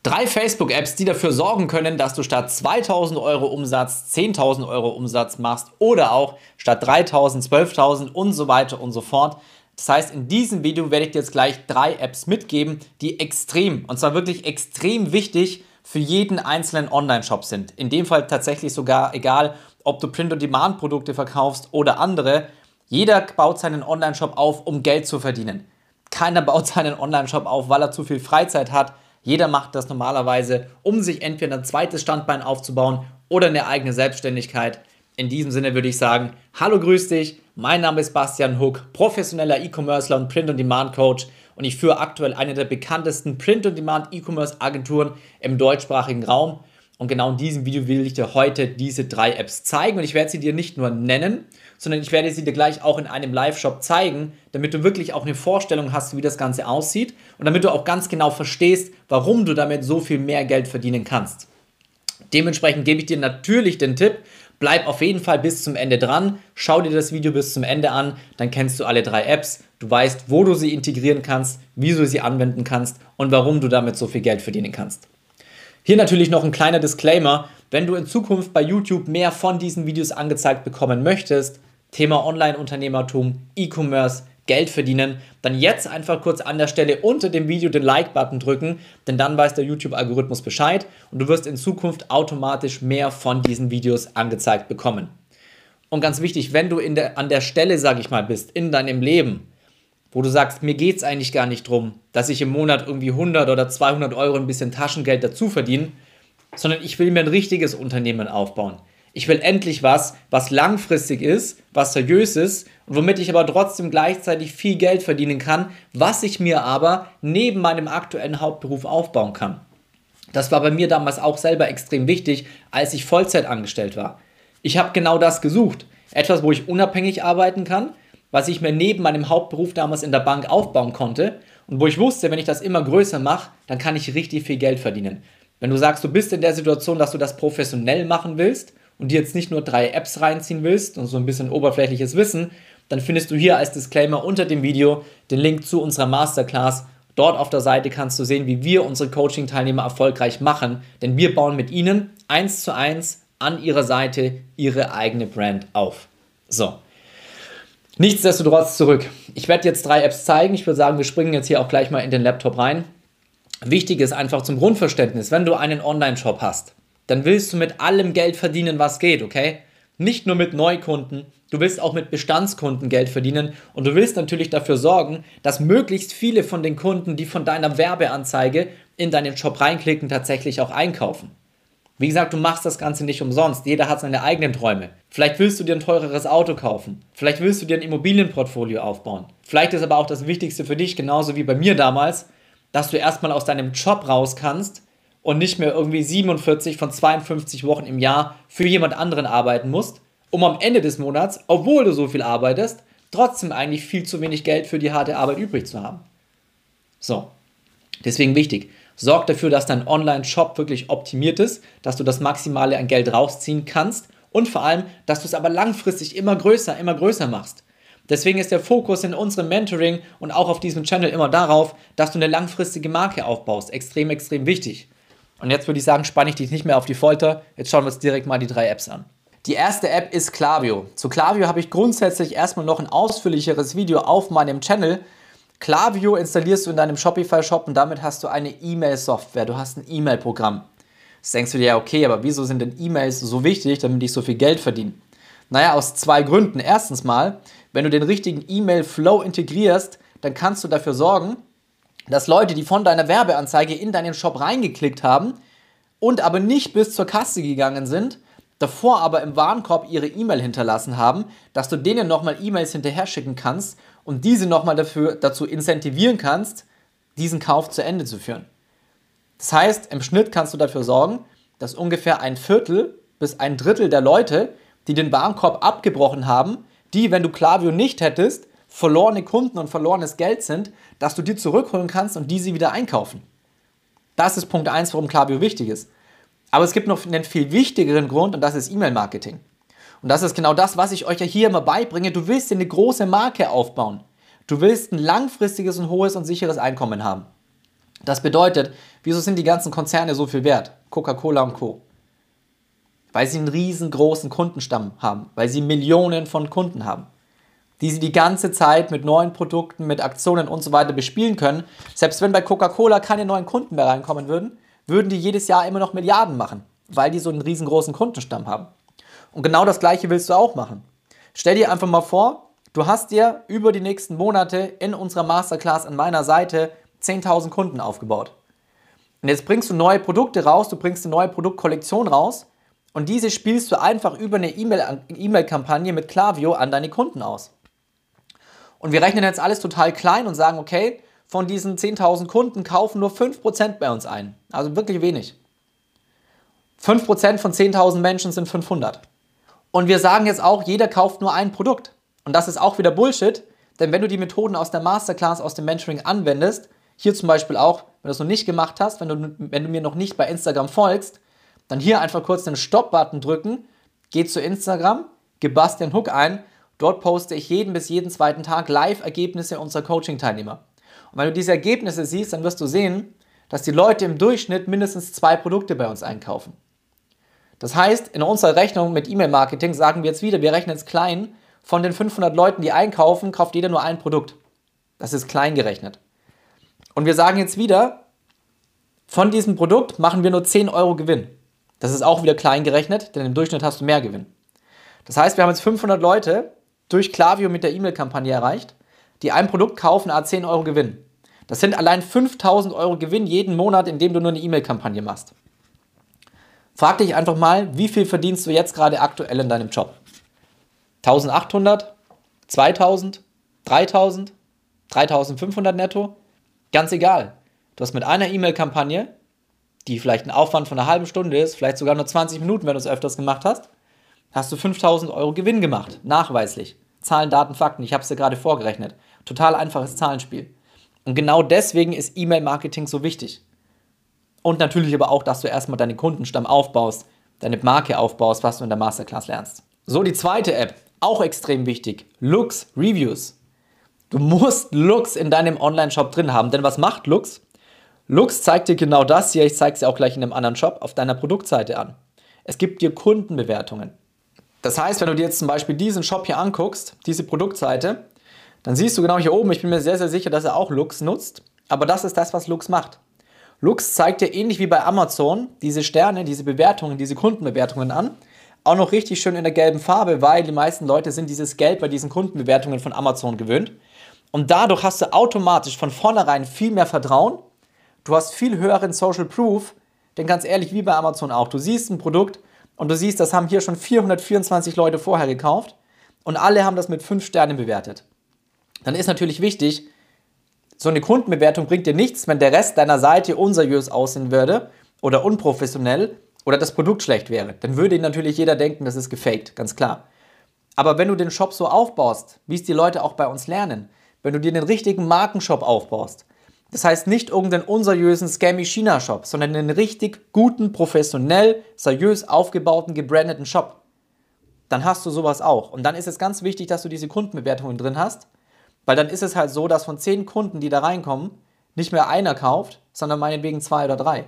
3 Facebook-Apps, die dafür sorgen können, dass du statt 2.000 Euro Umsatz 10.000 Euro Umsatz machst oder auch statt 3.000, 12.000 und so weiter und so fort. Das heißt, in diesem Video werde ich dir jetzt gleich 3 Apps mitgeben, die extrem, und zwar wirklich extrem wichtig für jeden einzelnen Online-Shop sind. In dem Fall tatsächlich sogar egal, ob du Print-on-Demand-Produkte verkaufst oder andere. Jeder baut seinen Online-Shop auf, um Geld zu verdienen. Keiner baut seinen Online-Shop auf, weil er zu viel Freizeit hat. Jeder macht das normalerweise, um sich entweder ein zweites Standbein aufzubauen oder eine eigene Selbstständigkeit. In diesem Sinne würde ich sagen, hallo, grüß dich, mein Name ist Bastian Huck, professioneller E-Commercer und Print-on-Demand-Coach und ich führe aktuell eine der bekanntesten Print-on-Demand-E-Commerce-Agenturen im deutschsprachigen Raum. Und genau in diesem Video will ich dir heute diese 3 Apps zeigen und ich werde sie dir nicht nur nennen, sondern ich werde sie dir gleich auch in einem Live-Shop zeigen, damit du wirklich auch eine Vorstellung hast, wie das Ganze aussieht und damit du auch ganz genau verstehst, warum du damit so viel mehr Geld verdienen kannst. Dementsprechend gebe ich dir natürlich den Tipp, bleib auf jeden Fall bis zum Ende dran, schau dir das Video bis zum Ende an, dann kennst du alle 3 Apps, du weißt, wo du sie integrieren kannst, wie du sie anwenden kannst und warum du damit so viel Geld verdienen kannst. Hier natürlich noch ein kleiner Disclaimer, wenn du in Zukunft bei YouTube mehr von diesen Videos angezeigt bekommen möchtest, Thema Online-Unternehmertum, E-Commerce, Geld verdienen, dann jetzt einfach kurz an der Stelle unter dem Video den Like-Button drücken, denn dann weiß der YouTube-Algorithmus Bescheid und du wirst in Zukunft automatisch mehr von diesen Videos angezeigt bekommen. Und ganz wichtig, wenn du an der Stelle, sage ich mal, bist in deinem Leben, wo du sagst, mir geht es eigentlich gar nicht darum, dass ich im Monat irgendwie 100 oder 200 Euro ein bisschen Taschengeld dazu verdiene, sondern ich will mir ein richtiges Unternehmen aufbauen. Ich will endlich was langfristig ist, was seriös ist und womit ich aber trotzdem gleichzeitig viel Geld verdienen kann, was ich mir aber neben meinem aktuellen Hauptberuf aufbauen kann. Das war bei mir damals auch selber extrem wichtig, als ich Vollzeit angestellt war. Ich habe genau das gesucht. Etwas, wo ich unabhängig arbeiten kann, was ich mir neben meinem Hauptberuf damals in der Bank aufbauen konnte und wo ich wusste, wenn ich das immer größer mache, dann kann ich richtig viel Geld verdienen. Wenn du sagst, du bist in der Situation, dass du das professionell machen willst und dir jetzt nicht nur 3 Apps reinziehen willst und so ein bisschen oberflächliches Wissen, dann findest du hier als Disclaimer unter dem Video den Link zu unserer Masterclass. Dort auf der Seite kannst du sehen, wie wir unsere Coaching-Teilnehmer erfolgreich machen, denn wir bauen mit ihnen 1:1 an ihrer Seite ihre eigene Brand auf. So. Nichtsdestotrotz zurück. Ich werde jetzt 3 Apps zeigen. Ich würde sagen, wir springen jetzt hier auch gleich mal in den Laptop rein. Wichtig ist einfach zum Grundverständnis, wenn du einen Online-Shop hast, dann willst du mit allem Geld verdienen, was geht, okay? Nicht nur mit Neukunden, du willst auch mit Bestandskunden Geld verdienen und du willst natürlich dafür sorgen, dass möglichst viele von den Kunden, die von deiner Werbeanzeige in deinen Shop reinklicken, tatsächlich auch einkaufen. Wie gesagt, du machst das Ganze nicht umsonst. Jeder hat seine eigenen Träume. Vielleicht willst du dir ein teureres Auto kaufen. Vielleicht willst du dir ein Immobilienportfolio aufbauen. Vielleicht ist aber auch das Wichtigste für dich, genauso wie bei mir damals, dass du erstmal aus deinem Job raus kannst und nicht mehr irgendwie 47 von 52 Wochen im Jahr für jemand anderen arbeiten musst, um am Ende des Monats, obwohl du so viel arbeitest, trotzdem eigentlich viel zu wenig Geld für die harte Arbeit übrig zu haben. So, deswegen wichtig. Sorg dafür, dass dein Online-Shop wirklich optimiert ist, dass du das Maximale an Geld rausziehen kannst und vor allem, dass du es aber langfristig immer größer machst. Deswegen ist der Fokus in unserem Mentoring und auch auf diesem Channel immer darauf, dass du eine langfristige Marke aufbaust. Extrem, extrem wichtig. Und jetzt würde ich sagen, spanne ich dich nicht mehr auf die Folter. Jetzt schauen wir uns direkt mal die 3 Apps an. Die erste App ist Klaviyo. Zu Klaviyo habe ich grundsätzlich erstmal noch ein ausführlicheres Video auf meinem Channel. Klaviyo installierst du in deinem Shopify-Shop und damit hast du eine E-Mail-Software, du hast ein E-Mail-Programm. Jetzt denkst du dir, ja okay, aber wieso sind denn E-Mails so wichtig, damit ich so viel Geld verdiene? Naja, aus 2 Gründen. Erstens mal, wenn du den richtigen E-Mail-Flow integrierst, dann kannst du dafür sorgen, dass Leute, die von deiner Werbeanzeige in deinen Shop reingeklickt haben und aber nicht bis zur Kasse gegangen sind, davor aber im Warenkorb ihre E-Mail hinterlassen haben, dass du denen nochmal E-Mails hinterher schicken kannst und diese nochmal dazu incentivieren kannst, diesen Kauf zu Ende zu führen. Das heißt, im Schnitt kannst du dafür sorgen, dass ungefähr 1/4 bis 1/3 der Leute, die den Warenkorb abgebrochen haben, die, wenn du Klaviyo nicht hättest, verlorene Kunden und verlorenes Geld sind, dass du die zurückholen kannst und die sie wieder einkaufen. Das ist Punkt 1, warum Klaviyo wichtig ist. Aber es gibt noch einen viel wichtigeren Grund und das ist E-Mail-Marketing. Und das ist genau das, was ich euch ja hier immer beibringe. Du willst dir eine große Marke aufbauen. Du willst ein langfristiges und hohes und sicheres Einkommen haben. Das bedeutet, wieso sind die ganzen Konzerne so viel wert? Coca-Cola und Co. Weil sie einen riesengroßen Kundenstamm haben, weil sie Millionen von Kunden haben, die sie die ganze Zeit mit neuen Produkten, mit Aktionen und so weiter bespielen können. Selbst wenn bei Coca-Cola keine neuen Kunden mehr reinkommen würden, würden die jedes Jahr immer noch Milliarden machen, weil die so einen riesengroßen Kundenstamm haben. Und genau das Gleiche willst du auch machen. Stell dir einfach mal vor, du hast dir über die nächsten Monate in unserer Masterclass an meiner Seite 10.000 Kunden aufgebaut. Und jetzt bringst du neue Produkte raus, du bringst eine neue Produktkollektion raus und diese spielst du einfach über eine E-Mail-Kampagne mit Klaviyo an deine Kunden aus. Und wir rechnen jetzt alles total klein und sagen, okay, von diesen 10.000 Kunden kaufen nur 5% bei uns ein. Also wirklich wenig. 5% von 10.000 Menschen sind 500. Und wir sagen jetzt auch, jeder kauft nur ein Produkt. Und das ist auch wieder Bullshit, denn wenn du die Methoden aus der Masterclass, aus dem Mentoring anwendest, hier zum Beispiel auch, wenn du es noch nicht gemacht hast, wenn du mir noch nicht bei Instagram folgst, dann hier einfach kurz den Stop-Button drücken, geh zu Instagram, gib Bastian Hook ein, dort poste ich jeden bis jeden zweiten Tag Live-Ergebnisse unserer Coaching-Teilnehmer. Und wenn du diese Ergebnisse siehst, dann wirst du sehen, dass die Leute im Durchschnitt mindestens 2 Produkte bei uns einkaufen. Das heißt, in unserer Rechnung mit E-Mail-Marketing sagen wir jetzt wieder, wir rechnen jetzt klein, von den 500 Leuten, die einkaufen, kauft jeder nur ein Produkt. Das ist klein gerechnet. Und wir sagen jetzt wieder, von diesem Produkt machen wir nur 10 Euro Gewinn. Das ist auch wieder klein gerechnet, denn im Durchschnitt hast du mehr Gewinn. Das heißt, wir haben jetzt 500 Leute durch Klaviyo mit der E-Mail-Kampagne erreicht, die ein Produkt kaufen, 10 Euro Gewinn. Das sind allein 5.000 Euro Gewinn jeden Monat, indem du nur eine E-Mail-Kampagne machst. Frag dich einfach mal, wie viel verdienst du jetzt gerade aktuell in deinem Job? 1.800? 2.000? 3.000? 3.500 netto? Ganz egal. Du hast mit einer E-Mail-Kampagne, die vielleicht ein Aufwand von einer halben Stunde ist, vielleicht sogar nur 20 Minuten, wenn du es öfters gemacht hast, hast du 5.000 Euro Gewinn gemacht. Nachweislich. Zahlen, Daten, Fakten. Ich habe es dir gerade vorgerechnet. Total einfaches Zahlenspiel. Und genau deswegen ist E-Mail-Marketing so wichtig. Und natürlich aber auch, dass du erstmal deinen Kundenstamm aufbaust, deine Marke aufbaust, was du in der Masterclass lernst. So, die zweite App, auch extrem wichtig, Lux Reviews. Du musst Lux in deinem Online-Shop drin haben, denn was macht Lux? Lux zeigt dir genau das hier, ich zeige es dir auch gleich in einem anderen Shop, auf deiner Produktseite an. Es gibt dir Kundenbewertungen. Das heißt, wenn du dir jetzt zum Beispiel diesen Shop hier anguckst, diese Produktseite, dann siehst du genau hier oben, ich bin mir sehr, sehr sicher, dass er auch Lux nutzt, aber das ist das, was Lux macht. Lux zeigt dir ähnlich wie bei Amazon diese Sterne, diese Bewertungen, diese Kundenbewertungen an. Auch noch richtig schön in der gelben Farbe, weil die meisten Leute sind dieses Gelb bei diesen Kundenbewertungen von Amazon gewöhnt. Und dadurch hast du automatisch von vornherein viel mehr Vertrauen. Du hast viel höheren Social Proof, denn ganz ehrlich, wie bei Amazon auch. Du siehst ein Produkt und du siehst, das haben hier schon 424 Leute vorher gekauft und alle haben das mit 5 Sternen bewertet. Dann ist natürlich wichtig, so eine Kundenbewertung bringt dir nichts, wenn der Rest deiner Seite unseriös aussehen würde oder unprofessionell oder das Produkt schlecht wäre. Dann würde natürlich jeder denken, das ist gefaked, ganz klar. Aber wenn du den Shop so aufbaust, wie es die Leute auch bei uns lernen, wenn du dir den richtigen Markenshop aufbaust, das heißt nicht irgendeinen unseriösen scammy China-Shop, sondern einen richtig guten, professionell, seriös aufgebauten, gebrandeten Shop, dann hast du sowas auch. Und dann ist es ganz wichtig, dass du diese Kundenbewertungen drin hast, weil dann ist es halt so, dass von 10 Kunden, die da reinkommen, nicht mehr einer kauft, sondern meinetwegen 2 oder 3.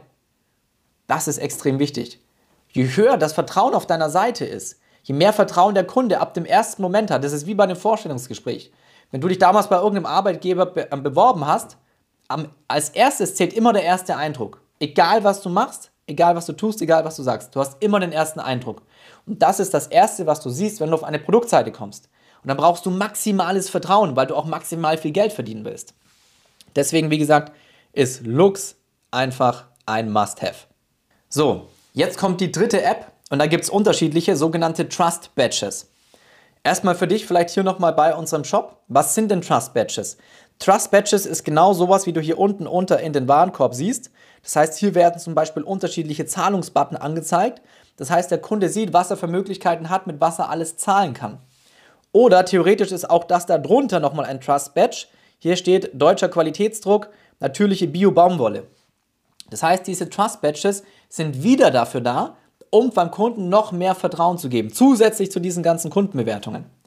Das ist extrem wichtig. Je höher das Vertrauen auf deiner Seite ist, je mehr Vertrauen der Kunde ab dem ersten Moment hat, das ist wie bei einem Vorstellungsgespräch. Wenn du dich damals bei irgendeinem Arbeitgeber beworben hast, als erstes zählt immer der erste Eindruck. Egal was du machst, egal was du tust, egal was du sagst, du hast immer den ersten Eindruck. Und das ist das Erste, was du siehst, wenn du auf eine Produktseite kommst. Und dann brauchst du maximales Vertrauen, weil du auch maximal viel Geld verdienen willst. Deswegen, wie gesagt, ist Lux einfach ein Must-Have. So, jetzt kommt die dritte App und da gibt es unterschiedliche sogenannte Trust Badges. Erstmal für dich vielleicht hier nochmal bei unserem Shop. Was sind denn Trust Badges? Trust Badges ist genau sowas, wie du hier unten unter in den Warenkorb siehst. Das heißt, hier werden zum Beispiel unterschiedliche Zahlungsbutton angezeigt. Das heißt, der Kunde sieht, was er für Möglichkeiten hat, mit was er alles zahlen kann. Oder theoretisch ist auch das da drunter nochmal ein Trust Badge. Hier steht deutscher Qualitätsdruck, natürliche Bio-Baumwolle. Das heißt, diese Trust Badges sind wieder dafür da, um beim Kunden noch mehr Vertrauen zu geben, zusätzlich zu diesen ganzen Kundenbewertungen.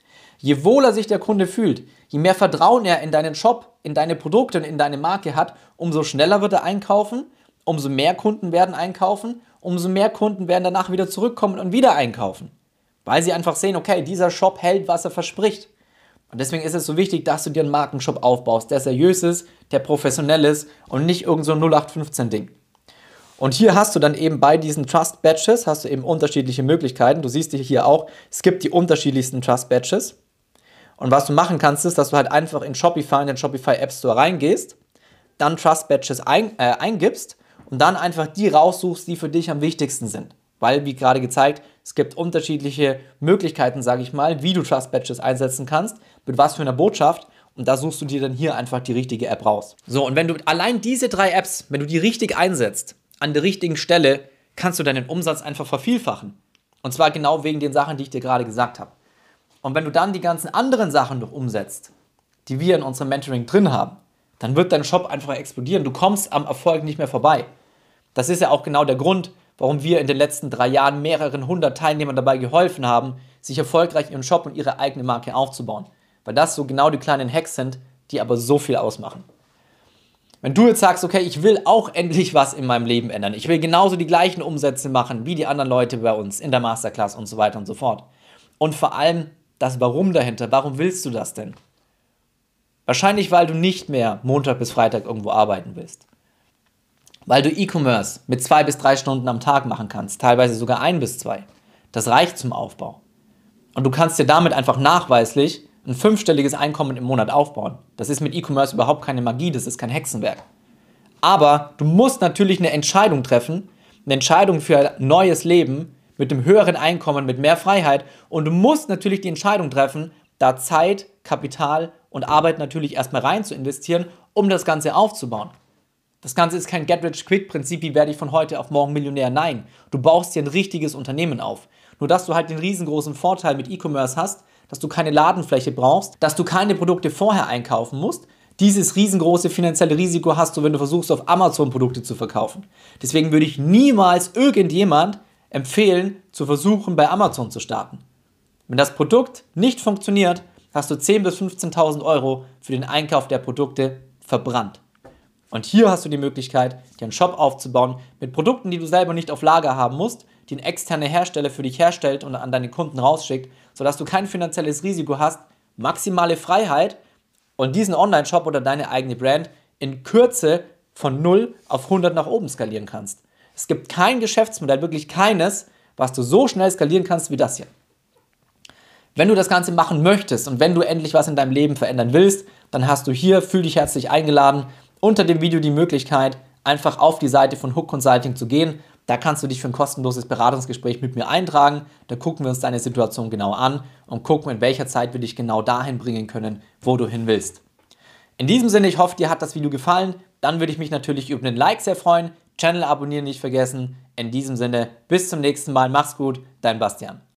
Je wohler sich der Kunde fühlt, je mehr Vertrauen er in deinen Shop, in deine Produkte und in deine Marke hat, umso schneller wird er einkaufen, umso mehr Kunden werden einkaufen, umso mehr Kunden werden danach wieder zurückkommen und wieder einkaufen. Weil sie einfach sehen, okay, dieser Shop hält, was er verspricht. Und deswegen ist es so wichtig, dass du dir einen Markenshop aufbaust, der seriös ist, der professionell ist und nicht irgend so ein 0815-Ding. Und hier hast du dann eben bei diesen Trust Badges, hast du eben unterschiedliche Möglichkeiten. Du siehst hier auch, es gibt die unterschiedlichsten Trust Badges. Und was du machen kannst, ist, dass du halt einfach in Shopify, in den Shopify App Store reingehst, dann Trust Badges eingibst und dann einfach die raussuchst, die für dich am wichtigsten sind. Weil, wie gerade gezeigt, es gibt unterschiedliche Möglichkeiten, sage ich mal, wie du Trust Badges einsetzen kannst, mit was für einer Botschaft. Und da suchst du dir dann hier einfach die richtige App raus. So, und wenn du allein diese 3 Apps, wenn du die richtig einsetzt, an der richtigen Stelle, kannst du deinen Umsatz einfach vervielfachen. Und zwar genau wegen den Sachen, die ich dir gerade gesagt habe. Und wenn du dann die ganzen anderen Sachen noch umsetzt, die wir in unserem Mentoring drin haben, dann wird dein Shop einfach explodieren. Du kommst am Erfolg nicht mehr vorbei. Das ist ja auch genau der Grund, warum wir in den letzten 3 Jahren mehreren 100 Teilnehmern dabei geholfen haben, sich erfolgreich ihren Shop und ihre eigene Marke aufzubauen. Weil das so genau die kleinen Hacks sind, die aber so viel ausmachen. Wenn du jetzt sagst, okay, ich will auch endlich was in meinem Leben ändern, ich will genauso die gleichen Umsätze machen wie die anderen Leute bei uns in der Masterclass und so weiter und so fort. Und vor allem das Warum dahinter, warum willst du das denn? Wahrscheinlich, weil du nicht mehr Montag bis Freitag irgendwo arbeiten willst. Weil du E-Commerce mit 2 bis 3 Stunden am Tag machen kannst, teilweise sogar 1 bis 2. Das reicht zum Aufbau. Und du kannst dir damit einfach nachweislich ein 5-stelliges Einkommen im Monat aufbauen. Das ist mit E-Commerce überhaupt keine Magie, das ist kein Hexenwerk. Aber du musst natürlich eine Entscheidung treffen, eine Entscheidung für ein neues Leben mit einem höheren Einkommen, mit mehr Freiheit. Und du musst natürlich die Entscheidung treffen, da Zeit, Kapital und Arbeit natürlich erstmal rein zu investieren, um das Ganze aufzubauen. Das Ganze ist kein Get-Rich-Quick-Prinzip, wie werde ich von heute auf morgen Millionär. Nein, du baust dir ein richtiges Unternehmen auf. Nur dass du halt den riesengroßen Vorteil mit E-Commerce hast, dass du keine Ladenfläche brauchst, dass du keine Produkte vorher einkaufen musst. Dieses riesengroße finanzielle Risiko hast du, wenn du versuchst, auf Amazon Produkte zu verkaufen. Deswegen würde ich niemals irgendjemand empfehlen, zu versuchen, bei Amazon zu starten. Wenn das Produkt nicht funktioniert, hast du 10.000 bis 15.000 Euro für den Einkauf der Produkte verbrannt. Und hier hast du die Möglichkeit, dir einen Shop aufzubauen mit Produkten, die du selber nicht auf Lager haben musst, die ein externer Hersteller für dich herstellt und an deine Kunden rausschickt, sodass du kein finanzielles Risiko hast, maximale Freiheit und diesen Online-Shop oder deine eigene Brand in Kürze von 0 auf 100 nach oben skalieren kannst. Es gibt kein Geschäftsmodell, wirklich keines, was du so schnell skalieren kannst wie das hier. Wenn du das Ganze machen möchtest und wenn du endlich was in deinem Leben verändern willst, dann hast du hier, fühl dich herzlich eingeladen, unter dem Video die Möglichkeit, einfach auf die Seite von Hook Consulting zu gehen. Da kannst du dich für ein kostenloses Beratungsgespräch mit mir eintragen. Da gucken wir uns deine Situation genau an und gucken, in welcher Zeit wir dich genau dahin bringen können, wo du hin willst. In diesem Sinne, ich hoffe, dir hat das Video gefallen. Dann würde ich mich natürlich über einen Like sehr freuen. Channel abonnieren nicht vergessen. In diesem Sinne, bis zum nächsten Mal. Mach's gut, dein Bastian.